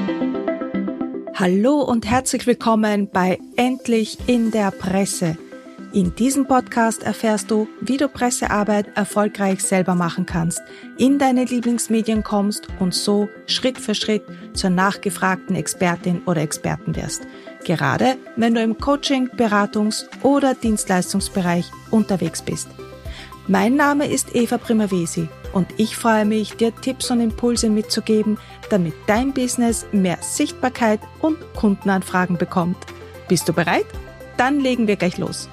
Hallo und herzlich willkommen bei Endlich in der Presse. In diesem Podcast erfährst du, wie du Pressearbeit erfolgreich selber machen kannst, in deine Lieblingsmedien kommst und so Schritt für Schritt zur nachgefragten Expertin oder Experten wirst. Gerade wenn du im Coaching-, Beratungs- oder Dienstleistungsbereich unterwegs bist. Mein Name ist Eva Primavesi und ich freue mich, dir Tipps und Impulse mitzugeben, damit dein Business mehr Sichtbarkeit und Kundenanfragen bekommt. Bist du bereit? Dann legen wir gleich los.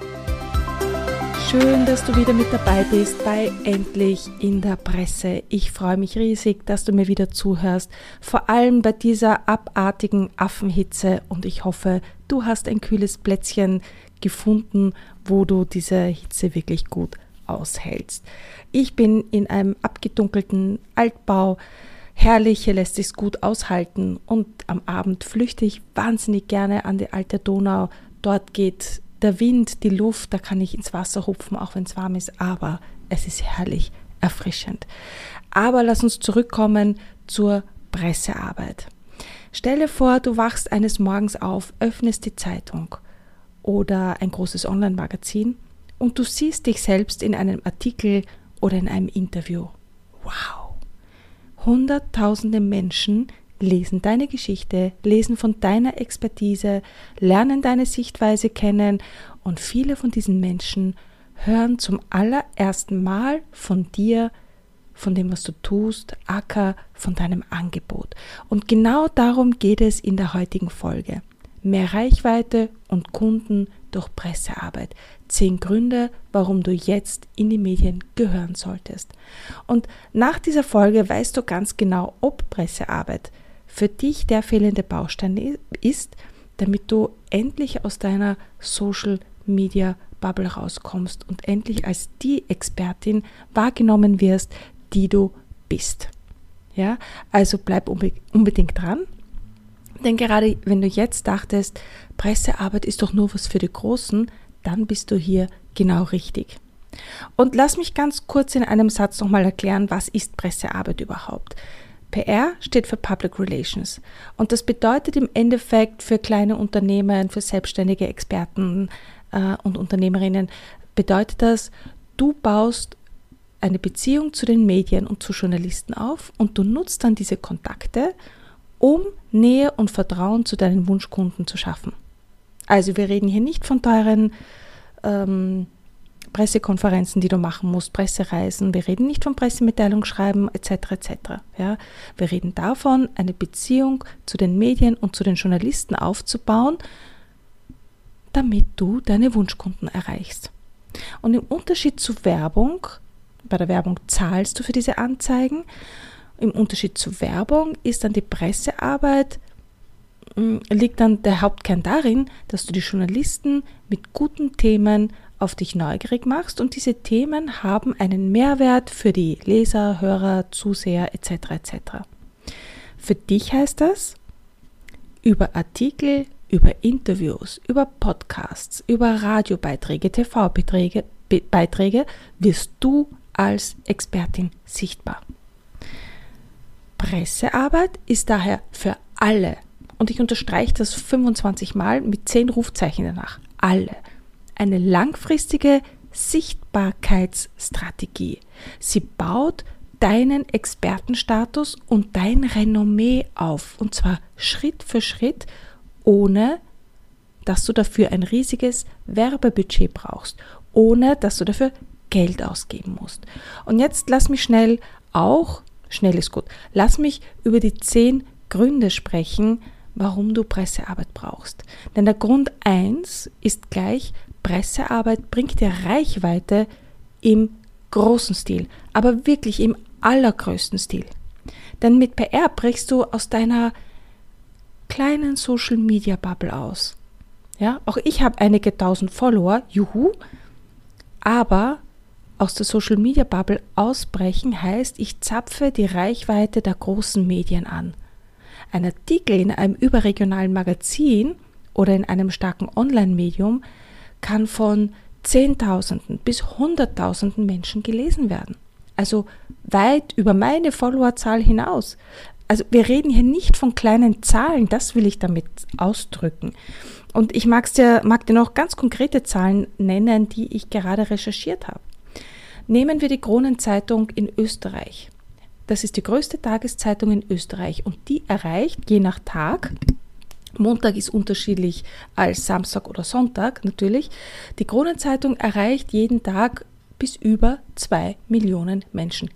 Schön, dass du wieder mit dabei bist bei Endlich in der Presse. Ich freue mich riesig, dass du mir wieder zuhörst, vor allem bei dieser abartigen Affenhitze, und ich hoffe, du hast ein kühles Plätzchen gefunden, wo du diese Hitze wirklich gut aushältst. Ich bin in einem abgedunkelten Altbau. Herrlich, hier lässt sich's gut aushalten, und am Abend flüchte ich wahnsinnig gerne an die alte Donau. Dort geht der Wind, die Luft, da kann ich ins Wasser hupfen, auch wenn es warm ist, aber es ist herrlich erfrischend. Aber lass uns zurückkommen zur Pressearbeit. Stelle vor, du wachst eines Morgens auf, öffnest die Zeitung oder ein großes Online-Magazin und du siehst dich selbst in einem Artikel oder in einem Interview. Wow! Hunderttausende Menschen lesen deine Geschichte, lesen von deiner Expertise, lernen deine Sichtweise kennen, und viele von diesen Menschen hören zum allerersten Mal von dir, von dem, was du tust, aka von deinem Angebot. Und genau darum geht es in der heutigen Folge. Mehr Reichweite und Kunden durch Pressearbeit. 10 Gründe, warum du jetzt in die Medien gehören solltest. Und nach dieser Folge weißt du ganz genau, ob Pressearbeit für dich der fehlende Baustein ist, damit du endlich aus deiner Social Media Bubble rauskommst und endlich als die Expertin wahrgenommen wirst, die du bist. Ja, also bleib unbedingt dran. Denn gerade wenn du jetzt dachtest, Pressearbeit ist doch nur was für die Großen, dann bist du hier genau richtig. Und lass mich ganz kurz in einem Satz nochmal erklären, was ist Pressearbeit überhaupt? PR steht für Public Relations, und das bedeutet im Endeffekt für kleine Unternehmen, für selbstständige Experten und Unternehmerinnen, bedeutet das, du baust eine Beziehung zu den Medien und zu Journalisten auf und du nutzt dann diese Kontakte, um Nähe und Vertrauen zu deinen Wunschkunden zu schaffen. Also wir reden hier nicht von teuren Pressekonferenzen, die du machen musst, Pressereisen. Wir reden nicht von Pressemitteilung schreiben etc. etc. Ja, wir reden davon, eine Beziehung zu den Medien und zu den Journalisten aufzubauen, damit du deine Wunschkunden erreichst. Und im Unterschied zu Werbung, bei der Werbung zahlst du für diese Anzeigen. Im Unterschied zu Werbung ist dann die Pressearbeit, liegt dann der Hauptkern darin, dass du die Journalisten mit guten Themen auf dich neugierig machst, und diese Themen haben einen Mehrwert für die Leser, Hörer, Zuseher etc. etc. Für dich heißt das, über Artikel, über Interviews, über Podcasts, über Radiobeiträge, TV-Beiträge wirst du als Expertin sichtbar. Pressearbeit ist daher für alle, und ich unterstreiche das 25 Mal mit 10 Rufzeichen danach, alle, eine langfristige Sichtbarkeitsstrategie. Sie baut deinen Expertenstatus und dein Renommee auf, und zwar Schritt für Schritt, ohne dass du dafür ein riesiges Werbebudget brauchst, ohne dass du dafür Geld ausgeben musst. Und jetzt lass mich schnell ist gut, lass mich über die 10 Gründe sprechen, warum du Pressearbeit brauchst. Denn der Grund 1 ist gleich, Pressearbeit bringt dir Reichweite im großen Stil, aber wirklich im allergrößten Stil. Denn mit PR brichst du aus deiner kleinen Social Media Bubble aus. Ja, auch ich habe einige tausend Follower, juhu, aber aus der Social Media Bubble ausbrechen heißt, ich zapfe die Reichweite der großen Medien an. Ein Artikel in einem überregionalen Magazin oder in einem starken Online-Medium kann von Zehntausenden bis Hunderttausenden Menschen gelesen werden. Also weit über meine Followerzahl hinaus. Also wir reden hier nicht von kleinen Zahlen, das will ich damit ausdrücken. Und ich mag dir noch ganz konkrete Zahlen nennen, die ich gerade recherchiert habe. Nehmen wir die Kronenzeitung in Österreich. Das ist die größte Tageszeitung in Österreich und die erreicht je nach Tag, Montag ist unterschiedlich als Samstag oder Sonntag natürlich, die Kronenzeitung erreicht jeden Tag bis über 2 Millionen Menschen.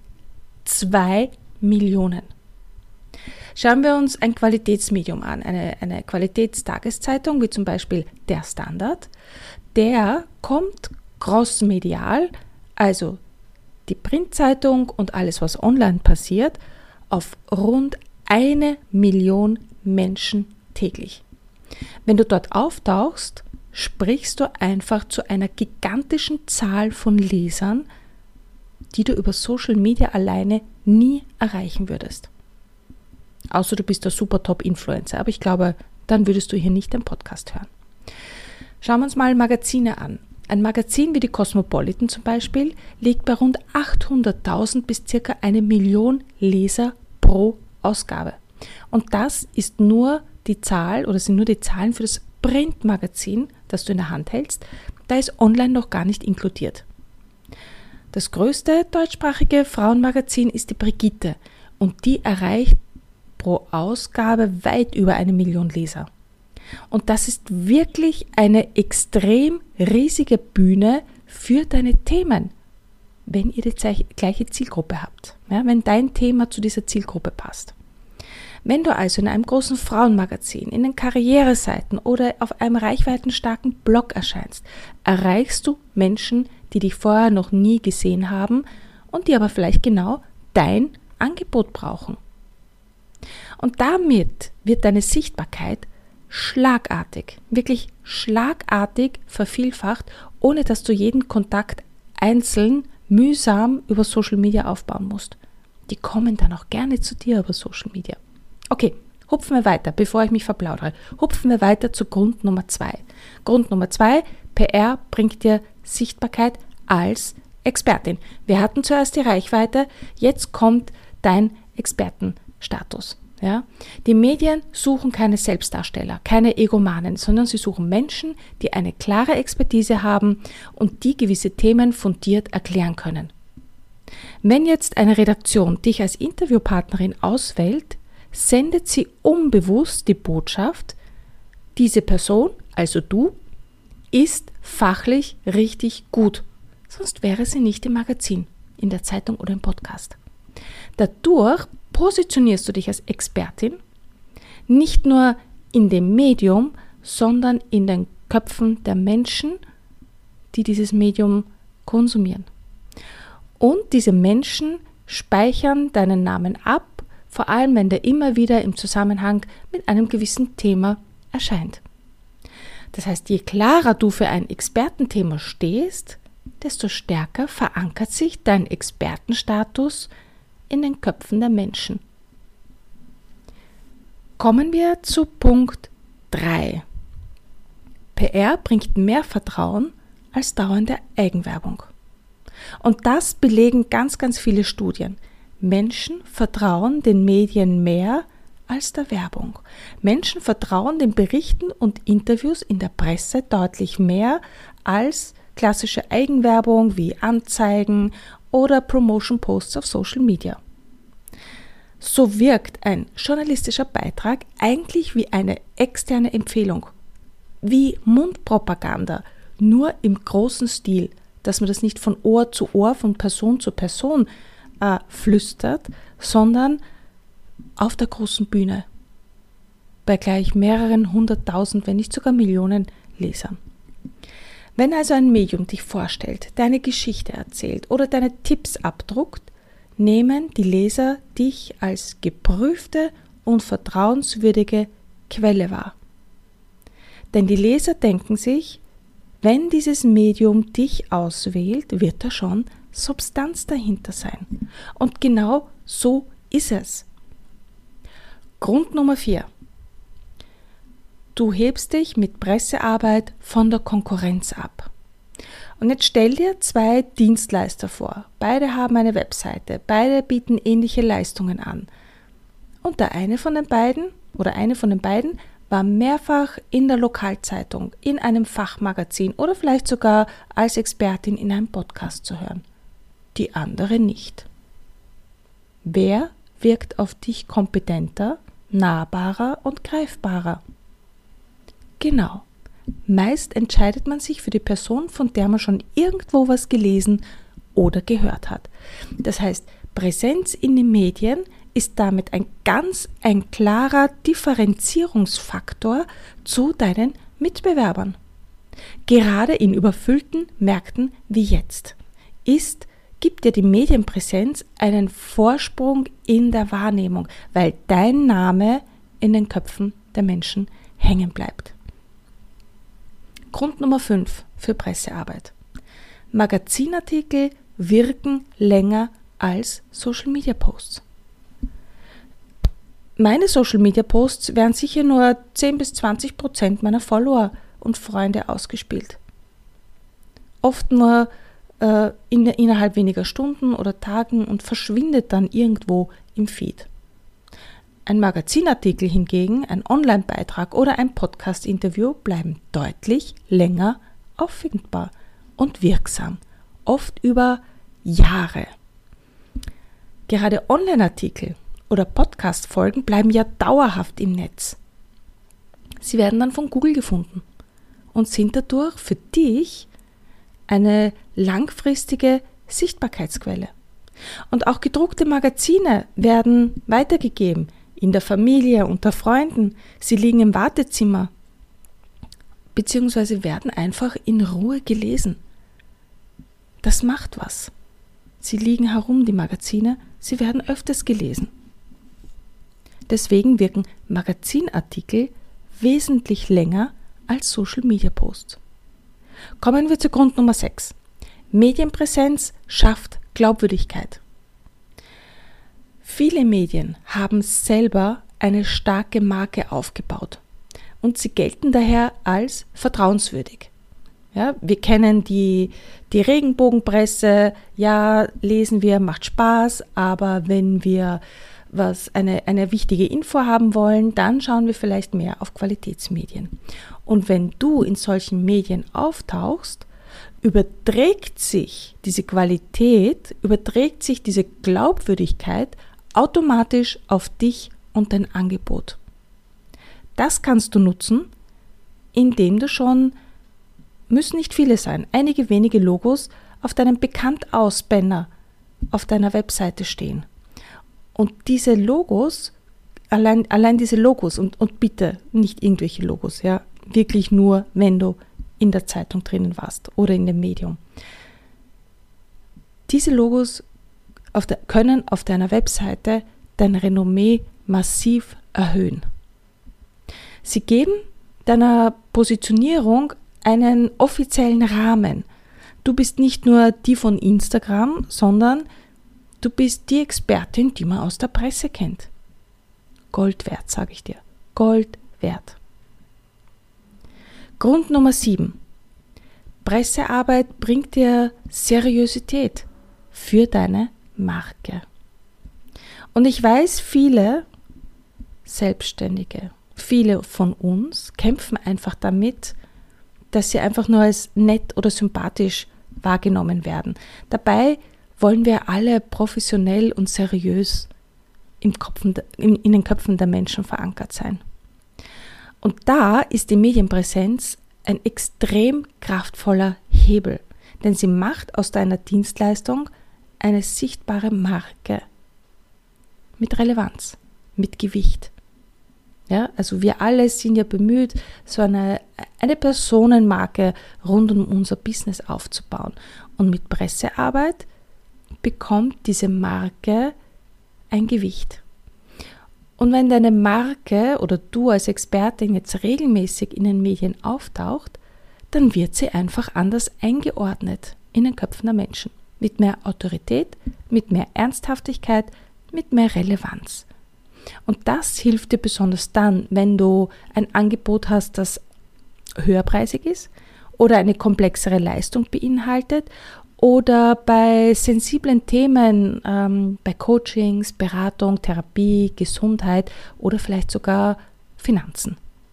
2 Millionen. Schauen wir uns ein Qualitätsmedium an, eine Qualitätstageszeitung, wie zum Beispiel der Standard. Der kommt crossmedial, also die Printzeitung und alles, was online passiert, auf rund 1 Million Menschen täglich. Wenn du dort auftauchst, sprichst du einfach zu einer gigantischen Zahl von Lesern, die du über Social Media alleine nie erreichen würdest. Außer du bist der super Top-Influencer, aber ich glaube, dann würdest du hier nicht den Podcast hören. Schauen wir uns mal Magazine an. Ein Magazin wie die Cosmopolitan zum Beispiel liegt bei rund 800.000 bis ca. 1 Million Leser pro Ausgabe. Und das ist nur die Zahl oder sind nur die Zahlen für das Printmagazin, das du in der Hand hältst. Da ist online noch gar nicht inkludiert. Das größte deutschsprachige Frauenmagazin ist die Brigitte und die erreicht pro Ausgabe weit über 1 Million Leser. Und das ist wirklich eine extrem riesige Bühne für deine Themen, wenn ihr die gleiche Zielgruppe habt, ja, wenn dein Thema zu dieser Zielgruppe passt. Wenn du also in einem großen Frauenmagazin, in den Karriereseiten oder auf einem reichweitenstarken Blog erscheinst, erreichst du Menschen, die dich vorher noch nie gesehen haben und die aber vielleicht genau dein Angebot brauchen. Und damit wird deine Sichtbarkeit schlagartig, wirklich schlagartig vervielfacht, ohne dass du jeden Kontakt einzeln mühsam über Social Media aufbauen musst. Die kommen dann auch gerne zu dir über Social Media. Okay, hupfen wir weiter, bevor ich mich verplaudere. Hupfen wir weiter zu Grund Nummer 2. Grund Nummer 2, PR bringt dir Sichtbarkeit als Expertin. Wir hatten zuerst die Reichweite, jetzt kommt dein Expertenstatus. Ja? Die Medien suchen keine Selbstdarsteller, keine Egomanen, sondern sie suchen Menschen, die eine klare Expertise haben und die gewisse Themen fundiert erklären können. Wenn jetzt eine Redaktion dich als Interviewpartnerin auswählt, sendet sie unbewusst die Botschaft, diese Person, also du, ist fachlich richtig gut, sonst wäre sie nicht im Magazin, in der Zeitung oder im Podcast. Dadurch positionierst du dich als Expertin nicht nur in dem Medium, sondern in den Köpfen der Menschen, die dieses Medium konsumieren. Und diese Menschen speichern deinen Namen ab, vor allem wenn der immer wieder im Zusammenhang mit einem gewissen Thema erscheint. Das heißt, je klarer du für ein Expertenthema stehst, desto stärker verankert sich dein Expertenstatus in den Köpfen der Menschen. Kommen wir zu Punkt 3. PR bringt mehr Vertrauen als dauernde Eigenwerbung. Und das belegen ganz, ganz viele Studien. Menschen vertrauen den Medien mehr als der Werbung. Menschen vertrauen den Berichten und Interviews in der Presse deutlich mehr als klassische Eigenwerbung wie Anzeigen oder Promotion-Posts auf Social Media. So wirkt ein journalistischer Beitrag eigentlich wie eine externe Empfehlung, wie Mundpropaganda, nur im großen Stil, dass man das nicht von Ohr zu Ohr, von Person zu Person flüstert, sondern auf der großen Bühne, bei gleich mehreren 100.000, wenn nicht sogar Millionen Lesern. Wenn also ein Medium dich vorstellt, deine Geschichte erzählt oder deine Tipps abdruckt, nehmen die Leser dich als geprüfte und vertrauenswürdige Quelle wahr. Denn die Leser denken sich, wenn dieses Medium dich auswählt, wird da schon Substanz dahinter sein. Und genau so ist es. Grund Nummer 4. Du hebst dich mit Pressearbeit von der Konkurrenz ab. Und jetzt stell dir 2 Dienstleister vor. Beide haben eine Webseite, beide bieten ähnliche Leistungen an. Und eine von den beiden war mehrfach in der Lokalzeitung, in einem Fachmagazin oder vielleicht sogar als Expertin in einem Podcast zu hören. Die andere nicht. Wer wirkt auf dich kompetenter, nahbarer und greifbarer? Genau. Meist entscheidet man sich für die Person, von der man schon irgendwo was gelesen oder gehört hat. Das heißt, Präsenz in den Medien ist damit ein klarer Differenzierungsfaktor zu deinen Mitbewerbern. Gerade in überfüllten Märkten wie jetzt gibt dir die Medienpräsenz einen Vorsprung in der Wahrnehmung, weil dein Name in den Köpfen der Menschen hängen bleibt. Grund Nummer 5 für Pressearbeit. Magazinartikel wirken länger als Social-Media-Posts. Meine Social-Media-Posts werden sicher nur 10-20% meiner Follower und Freunde ausgespielt. Oft nur innerhalb weniger Stunden oder Tagen und verschwindet dann irgendwo im Feed. Ein Magazinartikel hingegen, ein Online-Beitrag oder ein Podcast-Interview bleiben deutlich länger auffindbar und wirksam, oft über Jahre. Gerade Online-Artikel oder Podcast-Folgen bleiben ja dauerhaft im Netz. Sie werden dann von Google gefunden und sind dadurch für dich eine langfristige Sichtbarkeitsquelle. Und auch gedruckte Magazine werden weitergegeben, in der Familie, unter Freunden. Sie liegen im Wartezimmer, beziehungsweise werden einfach in Ruhe gelesen. Das macht was. Sie liegen herum, die Magazine, sie werden öfters gelesen. Deswegen wirken Magazinartikel wesentlich länger als Social-Media-Posts. Kommen wir zu Grund Nummer 6. Medienpräsenz schafft Glaubwürdigkeit. Viele Medien haben selber eine starke Marke aufgebaut und sie gelten daher als vertrauenswürdig. Ja, wir kennen die Regenbogenpresse, ja, lesen wir, macht Spaß, aber wenn wir eine wichtige Info haben wollen, dann schauen wir vielleicht mehr auf Qualitätsmedien. Und wenn du in solchen Medien auftauchst, überträgt sich diese Qualität, diese Glaubwürdigkeit automatisch auf dich und dein Angebot. Das kannst du nutzen, indem du schon, müssen nicht viele sein, einige wenige Logos auf deinem Bekannt-aus-Banner auf deiner Webseite stehen. Und diese Logos, allein diese Logos und bitte nicht irgendwelche Logos, ja, wirklich nur, wenn du in der Zeitung drinnen warst oder in dem Medium. Diese Logos können auf deiner Webseite dein Renommee massiv erhöhen. Sie geben deiner Positionierung einen offiziellen Rahmen. Du bist nicht nur die von Instagram, sondern du bist die Expertin, die man aus der Presse kennt. Gold wert, sage ich dir. Gold wert. Grund Nummer 7. Pressearbeit bringt dir Seriosität für deine Marke. Und ich weiß, viele Selbstständige, viele von uns kämpfen einfach damit, dass sie einfach nur als nett oder sympathisch wahrgenommen werden. Dabei wollen wir alle professionell und seriös in den Köpfen der Menschen verankert sein. Und da ist die Medienpräsenz ein extrem kraftvoller Hebel, denn sie macht aus deiner Dienstleistung eine sichtbare Marke mit Relevanz, mit Gewicht. Ja, also wir alle sind ja bemüht, so eine Personenmarke rund um unser Business aufzubauen. Und mit Pressearbeit bekommt diese Marke ein Gewicht. Und wenn deine Marke oder du als Expertin jetzt regelmäßig in den Medien auftaucht, dann wird sie einfach anders eingeordnet in den Köpfen der Menschen. Mit mehr Autorität, mit mehr Ernsthaftigkeit, mit mehr Relevanz. Und das hilft dir besonders dann, wenn du ein Angebot hast, das höherpreisig ist oder eine komplexere Leistung beinhaltet oder bei sensiblen Themen, bei Coachings, Beratung, Therapie, Gesundheit oder vielleicht sogar Finanzen.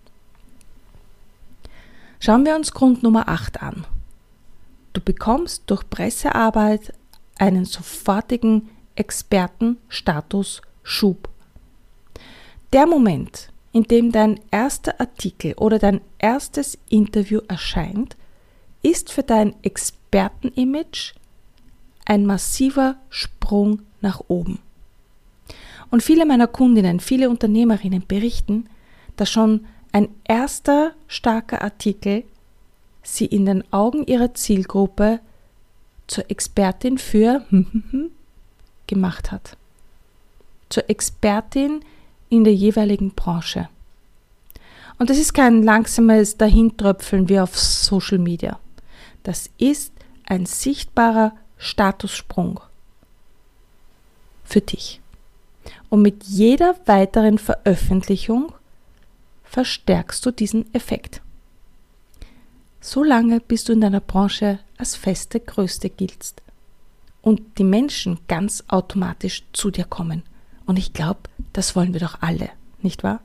Schauen wir uns Grund Nummer 8 an. Du bekommst durch Pressearbeit einen sofortigen Expertenstatus-Schub. Der Moment, in dem dein erster Artikel oder dein erstes Interview erscheint, ist für dein Expertenimage ein massiver Sprung nach oben. Und viele meiner Kundinnen, viele Unternehmerinnen berichten, dass schon ein erster starker Artikel sie in den Augen ihrer Zielgruppe zur Expertin für gemacht hat. Zur Expertin in der jeweiligen Branche. Und das ist kein langsames Dahintröpfeln wie auf Social Media. Das ist ein sichtbarer Statussprung für dich. Und mit jeder weiteren Veröffentlichung verstärkst du diesen Effekt. Solange bis du in deiner Branche als feste Größte giltst und die Menschen ganz automatisch zu dir kommen. Und ich glaube, das wollen wir doch alle, nicht wahr?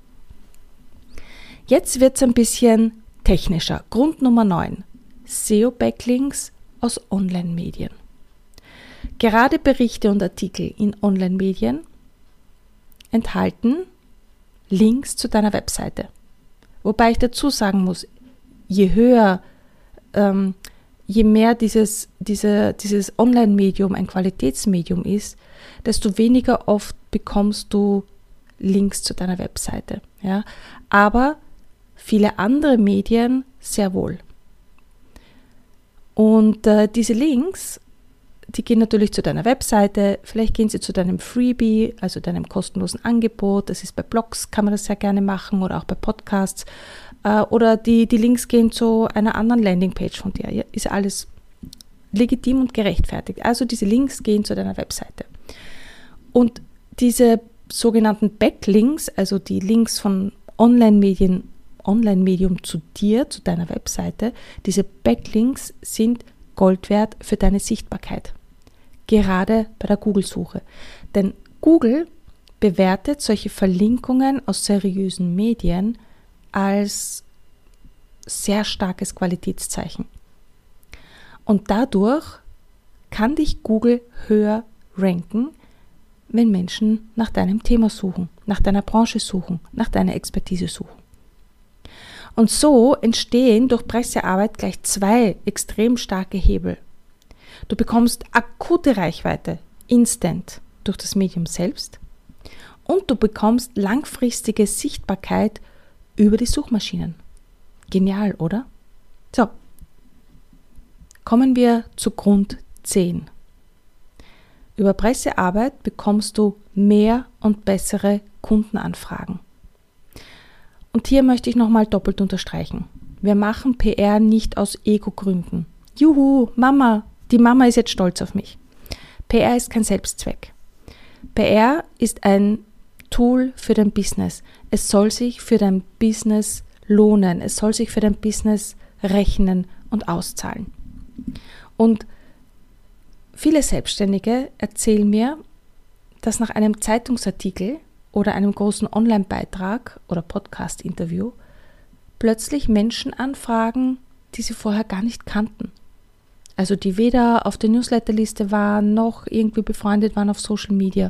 Jetzt wird es ein bisschen technischer. Grund Nummer 9. SEO-Backlinks aus Online-Medien. Gerade Berichte und Artikel in Online-Medien enthalten Links zu deiner Webseite. Wobei ich dazu sagen muss, je mehr dieses Online-Medium ein Qualitätsmedium ist, desto weniger oft bekommst du Links zu deiner Webseite. Ja? Aber viele andere Medien sehr wohl. Und diese Links, die gehen natürlich zu deiner Webseite, vielleicht gehen sie zu deinem Freebie, also deinem kostenlosen Angebot. Das ist bei Blogs, kann man das sehr gerne machen oder auch bei Podcasts. Oder die Links gehen zu einer anderen Landingpage von dir. Ja, ist alles legitim und gerechtfertigt. Also diese Links gehen zu deiner Webseite. Und diese sogenannten Backlinks, also die Links von Online-Medium zu dir, zu deiner Webseite, diese Backlinks sind Gold wert für deine Sichtbarkeit. Gerade bei der Google-Suche. Denn Google bewertet solche Verlinkungen aus seriösen Medien als sehr starkes Qualitätszeichen. Und dadurch kann dich Google höher ranken, wenn Menschen nach deinem Thema suchen, nach deiner Branche suchen, nach deiner Expertise suchen. Und so entstehen durch Pressearbeit gleich 2 extrem starke Hebel. Du bekommst akute Reichweite, instant, durch das Medium selbst und du bekommst langfristige Sichtbarkeit über die Suchmaschinen. Genial, oder? So, kommen wir zu Grund 10. Über Pressearbeit bekommst du mehr und bessere Kundenanfragen. Und hier möchte ich nochmal doppelt unterstreichen. Wir machen PR nicht aus Ego-Gründen. Juhu, Mama, die Mama ist jetzt stolz auf mich. PR ist kein Selbstzweck. PR ist ein Tool für dein Business. Es soll sich für dein Business lohnen. Es soll sich für dein Business rechnen und auszahlen. Und viele Selbstständige erzählen mir, dass nach einem Zeitungsartikel oder einem großen Online-Beitrag oder Podcast-Interview plötzlich Menschen anfragen, die sie vorher gar nicht kannten. Also die weder auf der Newsletterliste waren, noch irgendwie befreundet waren auf Social Media.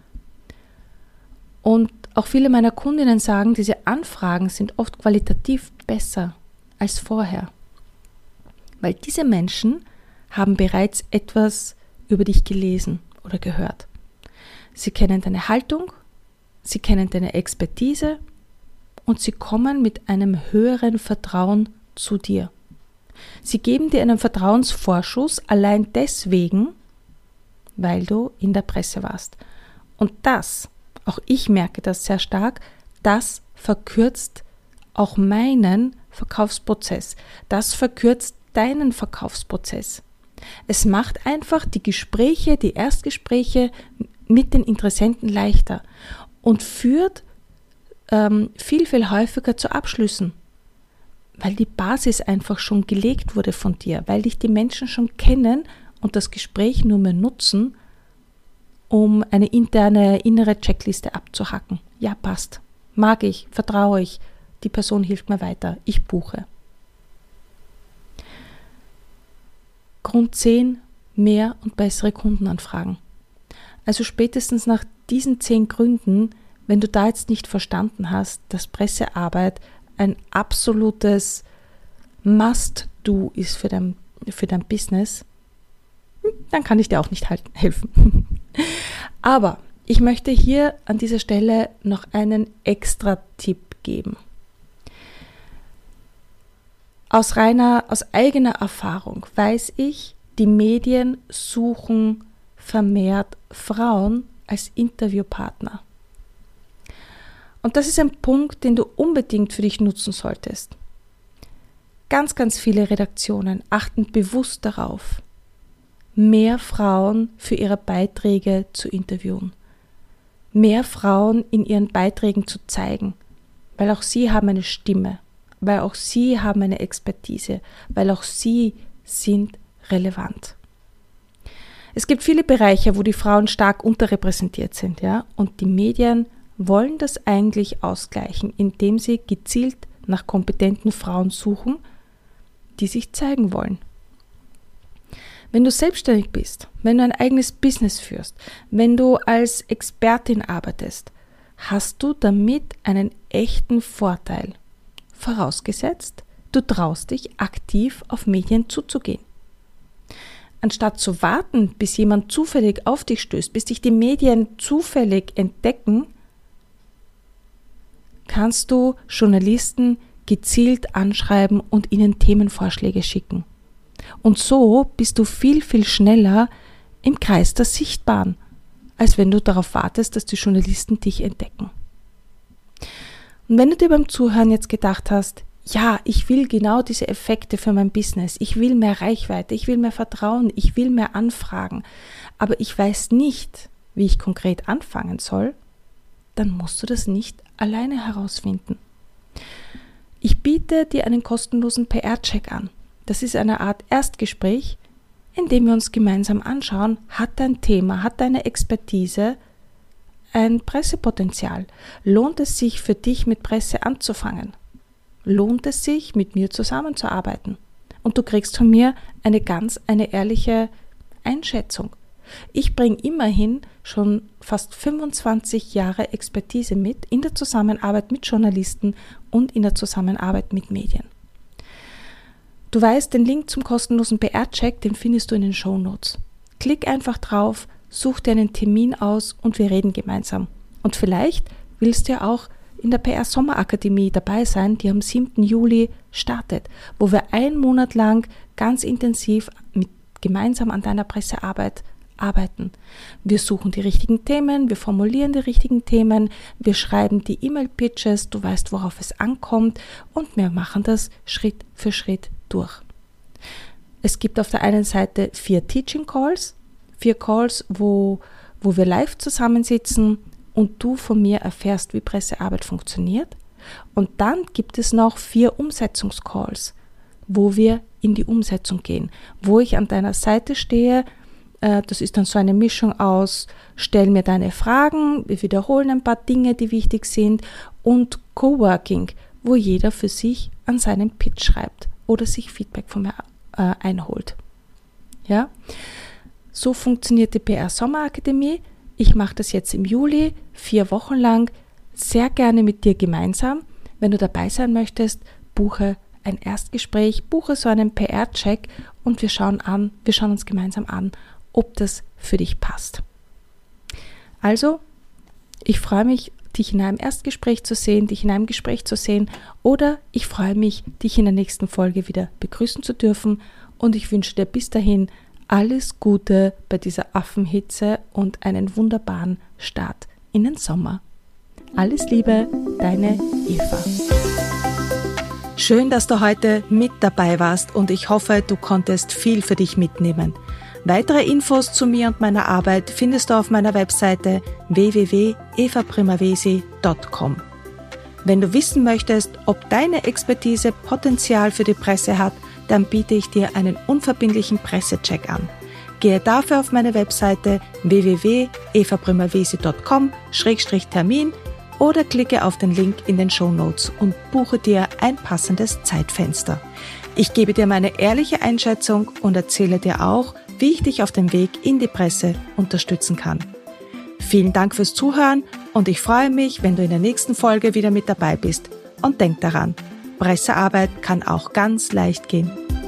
Und auch viele meiner Kundinnen sagen, diese Anfragen sind oft qualitativ besser als vorher. Weil diese Menschen haben bereits etwas über dich gelesen oder gehört. Sie kennen deine Haltung, sie kennen deine Expertise und sie kommen mit einem höheren Vertrauen zu dir. Sie geben dir einen Vertrauensvorschuss allein deswegen, weil du in der Presse warst. Und das, auch ich merke das sehr stark, das verkürzt auch meinen Verkaufsprozess. Das verkürzt deinen Verkaufsprozess. Es macht einfach die Gespräche, die Erstgespräche mit den Interessenten leichter und führt viel, viel häufiger zu Abschlüssen, weil die Basis einfach schon gelegt wurde von dir, weil dich die Menschen schon kennen und das Gespräch nur mehr nutzen, um eine innere Checkliste abzuhacken. Ja, passt. Mag ich, vertraue ich, die Person hilft mir weiter, ich buche. Grund 10, mehr und bessere Kundenanfragen. Also spätestens nach diesen 10 Gründen, wenn du da jetzt nicht verstanden hast, dass Pressearbeit ein absolutes Must-Do ist für dein Business, dann kann ich dir auch nicht helfen. Aber ich möchte hier an dieser Stelle noch einen extra Tipp geben. Aus eigener Erfahrung weiß ich, die Medien suchen vermehrt Frauen als Interviewpartner. Und das ist ein Punkt, den du unbedingt für dich nutzen solltest. Ganz, ganz viele Redaktionen achten bewusst darauf, mehr Frauen für ihre Beiträge zu interviewen, mehr Frauen in ihren Beiträgen zu zeigen, weil auch sie haben eine Stimme, weil auch sie haben eine Expertise, weil auch sie sind relevant. Es gibt viele Bereiche, wo die Frauen stark unterrepräsentiert sind, ja, und die Medien wollen das eigentlich ausgleichen, indem sie gezielt nach kompetenten Frauen suchen, die sich zeigen wollen. Wenn du selbstständig bist, wenn du ein eigenes Business führst, wenn du als Expertin arbeitest, hast du damit einen echten Vorteil. Vorausgesetzt, du traust dich, aktiv auf Medien zuzugehen. Anstatt zu warten, bis jemand zufällig auf dich stößt, bis dich die Medien zufällig entdecken, kannst du Journalisten gezielt anschreiben und ihnen Themenvorschläge schicken. Und so bist du viel, viel schneller im Kreis der Sichtbaren, als wenn du darauf wartest, dass die Journalisten dich entdecken. Und wenn du dir beim Zuhören jetzt gedacht hast, ja, ich will genau diese Effekte für mein Business, ich will mehr Reichweite, ich will mehr Vertrauen, ich will mehr Anfragen, aber ich weiß nicht, wie ich konkret anfangen soll, dann musst du das nicht alleine herausfinden. Ich biete dir einen kostenlosen PR-Check an. Das ist eine Art Erstgespräch, in dem wir uns gemeinsam anschauen, hat dein Thema, hat deine Expertise ein Pressepotenzial? Lohnt es sich für dich, mit Presse anzufangen? Lohnt es sich, mit mir zusammenzuarbeiten? Und du kriegst von mir eine ehrliche Einschätzung. Ich bringe immerhin schon fast 25 Jahre Expertise mit in der Zusammenarbeit mit Journalisten und in der Zusammenarbeit mit Medien. Du weißt, den Link zum kostenlosen PR-Check, den findest du in den Shownotes. Klick einfach drauf, such dir einen Termin aus und wir reden gemeinsam. Und vielleicht willst du ja auch in der PR Sommerakademie dabei sein, die am 7. Juli startet, wo wir 1 Monat lang ganz intensiv gemeinsam an deiner Pressearbeit arbeiten. Wir suchen die richtigen Themen, wir formulieren die richtigen Themen, wir schreiben die E-Mail-Pitches, du weißt, worauf es ankommt und wir machen das Schritt für Schritt durch. Es gibt auf der einen Seite 4 Teaching Calls, 4 Calls, wo wir live zusammensitzen und du von mir erfährst, wie Pressearbeit funktioniert. Und dann gibt es noch 4 Umsetzungscalls, wo wir in die Umsetzung gehen, wo ich an deiner Seite stehe. Das ist dann so eine Mischung aus, stell mir deine Fragen, wir wiederholen ein paar Dinge, die wichtig sind, und Coworking, wo jeder für sich an seinem Pitch schreibt oder sich Feedback von mir einholt. Ja? So funktioniert die PR Sommerakademie. Ich mache das jetzt im Juli, 4 Wochen lang, sehr gerne mit dir gemeinsam. Wenn du dabei sein möchtest, buche ein Erstgespräch, buche so einen PR-Check und wir schauen uns gemeinsam an, ob das für dich passt. Also, ich freue mich, dich in einem Erstgespräch zu sehen, dich in einem Gespräch zu sehen, oder ich freue mich, dich in der nächsten Folge wieder begrüßen zu dürfen, und ich wünsche dir bis dahin alles Gute bei dieser Affenhitze und einen wunderbaren Start in den Sommer. Alles Liebe, deine Eva. Schön, dass du heute mit dabei warst und ich hoffe, du konntest viel für dich mitnehmen. Weitere Infos zu mir und meiner Arbeit findest du auf meiner Webseite www.evaprimavesi.com. Wenn du wissen möchtest, ob deine Expertise Potenzial für die Presse hat, dann biete ich dir einen unverbindlichen Pressecheck an. Gehe dafür auf meine Webseite www.evabrimavesi.com/Termin oder klicke auf den Link in den Shownotes und buche dir ein passendes Zeitfenster. Ich gebe dir meine ehrliche Einschätzung und erzähle dir auch, wie ich dich auf dem Weg in die Presse unterstützen kann. Vielen Dank fürs Zuhören und ich freue mich, wenn du in der nächsten Folge wieder mit dabei bist. Und denk daran, Pressearbeit kann auch ganz leicht gehen.